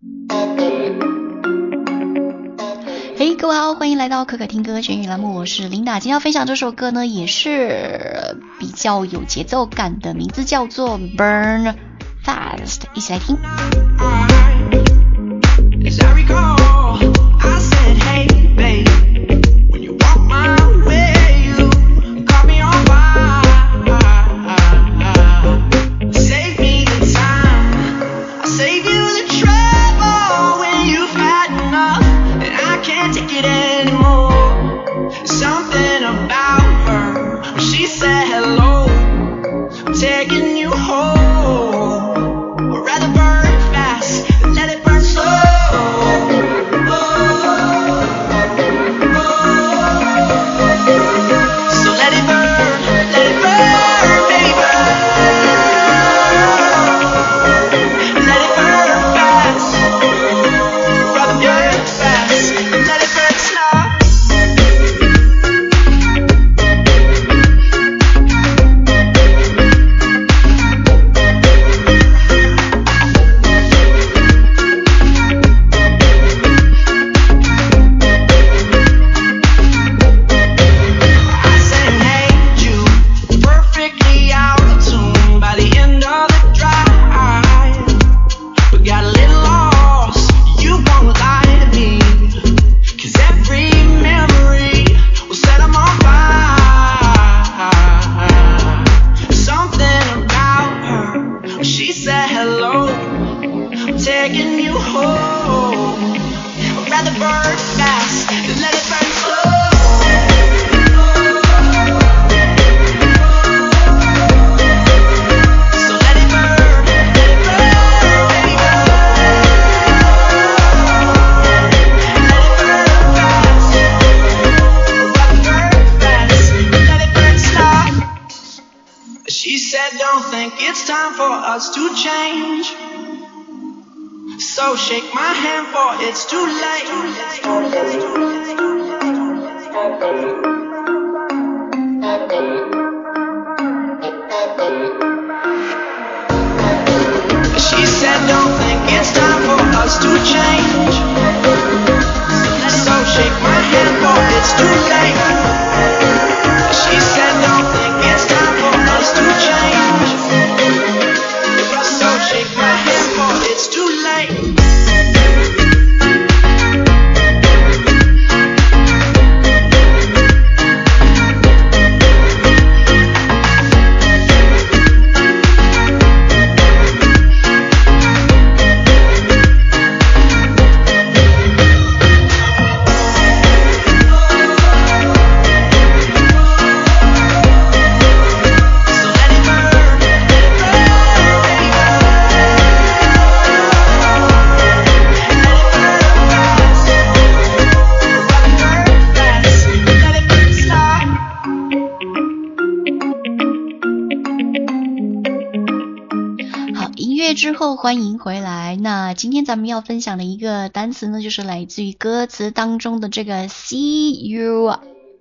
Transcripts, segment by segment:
嘿，各位好，欢迎来到可可听歌学语栏目，我是琳达。今天要分享这首歌呢，也是比较有节奏感的，名字叫做 Burn Fast， 一起来听。 To change, so shake my hand for it's too late. She said don't think it's time for us to change, so shake my hand for it's too late. She said don't think it's time for us to change, shake my hand for it's too late. 之后欢迎回来。那今天咱们要分享的一个单词呢，就是来自于歌词当中的这个 CUE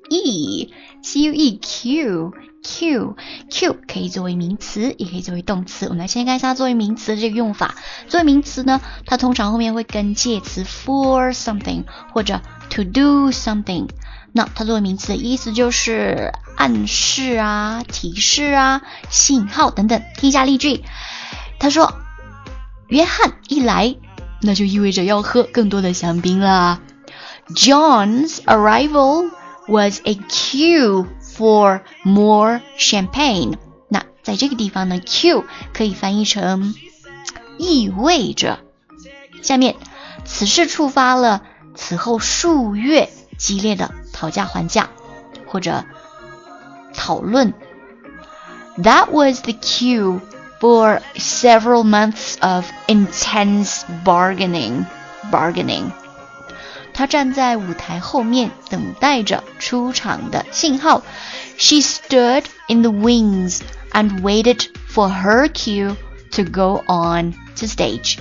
Q 可以作为名词，也可以作为动词。我们来先看一下作为名词的这个用法。作为名词呢，它通常后面会跟介词 for something 或者 to do something。那它作为名词的意思就是暗示啊、提示啊、信号等等。听一下例句，他说约翰一来，那就意味着要喝更多的香槟啦。John's arrival was a cue for more champagne。 那在这个地方呢 cue 可以翻译成意味着。下面此事触发了此后数月激烈的讨价还价或者讨论。 That was the cue for several months of intense bargaining。 她站在舞台后面等待着出场的信号。 She stood in the wings and waited for her cue to go on to stage。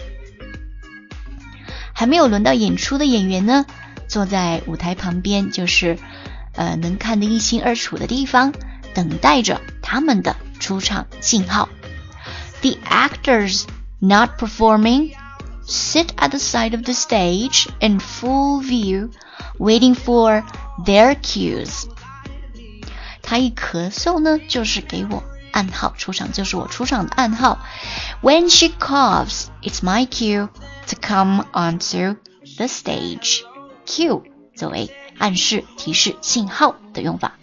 还没有轮到演出的演员呢，坐在舞台旁边，就是能看得一清二楚的地方，等待着他们的出场信号。The actors not performing sit at the side of the stage in full view, waiting for their cues. 他一咳嗽呢，就是给我暗号，出场就是我出场的暗号。When she coughs, it's my cue to come onto the stage. Cue 作为暗示、提示、信号的用法。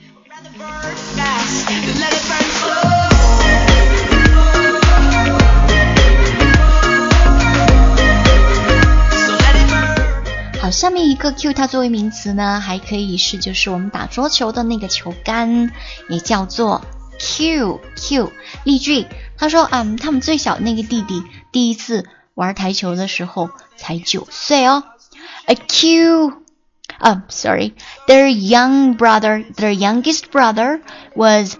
好，下面一个 cue 它作为名词呢，还可以是就是我们打桌球的那个球杆，也叫做 cue。例句，他说他们最小那个弟弟第一次玩台球的时候才9岁哦。A cue their youngest brother was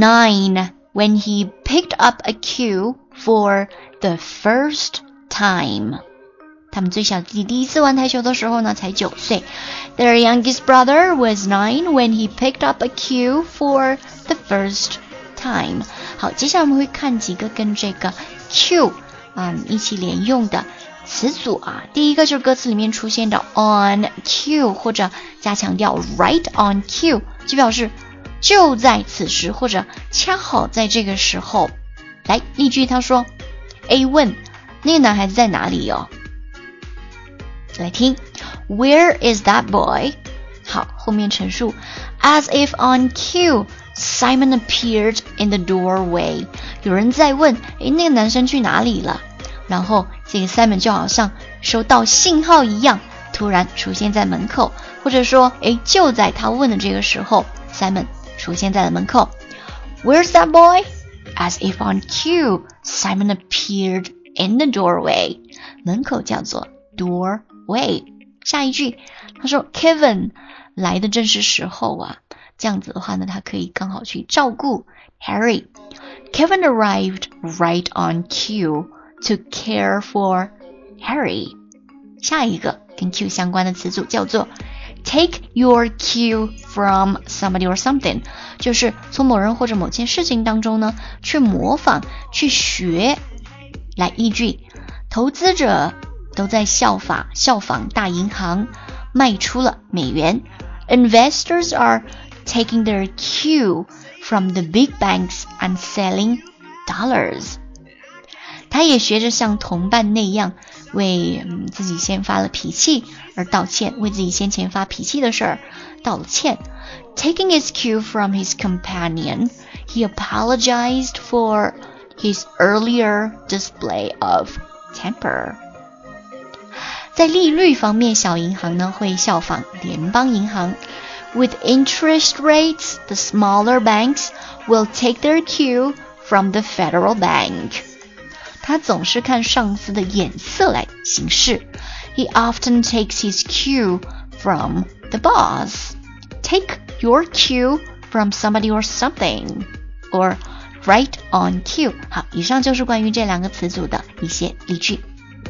9 when he picked up a cue for the first time. 他们最小的弟弟第一次玩台球的时候呢，才9岁。Their youngest brother was 9 when he picked up a cue for the first time. 好，接下来我们会看几个跟这个 cue 一起连用的词组啊。第一个就是歌词里面出现的 on cue 或者加强调 right on cue， 就表示就在此时或者恰好在这个时候。来，例句他说 A 问那个男孩子在哪里哦？来听 Where is that boy? 好，后面陈述 As if on cue, Simon appeared in the doorway. 有人在问那个男生去哪里了？然后这个 Simon 就好像收到信号一样，突然出现在门口，或者说就在他问的这个时候 Simon 出现在了门口。 Where's that boy? As if on cue, Simon appeared in the doorway. 门口叫做 doorway。 下一句他说 Kevin 来的正是时候啊，这样子的话呢，他可以刚好去照顾 Harry。 Kevin arrived right on cue to care for Harry。 下一个跟 cue 相关的词组叫做 take your cue from somebody or something， 就是从某人或者某件事情当中呢去模仿去学。来，例句，投资者都在效仿大银行卖出了美元。 Investors are taking their cue from the big banks and selling dollars。 他也学着像同伴那样为自己先发了脾气而道歉，为自己先前发脾气的事儿道了歉。 Taking his cue from his companion, he apologized for his earlier display of temper。 在利率方面，小银行呢会效仿联邦银行。 With interest rates, the smaller banks will take their cue from the Federal Bank。 他总是看上司的眼色来行事。 He often takes his cue from the boss. Take your cue from somebody or something, or right on cue。 好，以上就是关于这两个词组的一些例句。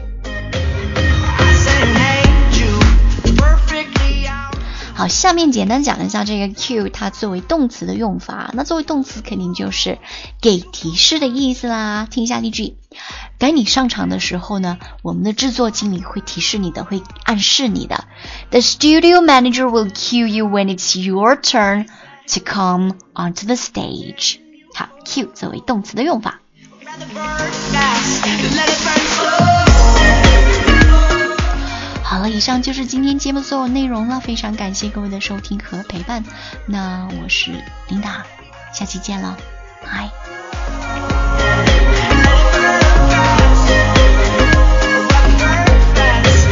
好，下面简单讲一下这个 cue 它作为动词的用法。那作为动词肯定就是给提示的意思啦。听一下例句，该你上场的时候呢，我们的制作经理会提示你的，会暗示你的。 The studio manager will cue you when it's your turn to come onto the stage。 好， cue 作为动词的用法。好了，以上就是今天节目所有内容了，非常感谢各位的收听和陪伴。那我是琳达，下期见了，拜。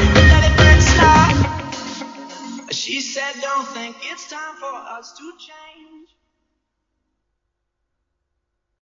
She said, don't think it's time for us to change.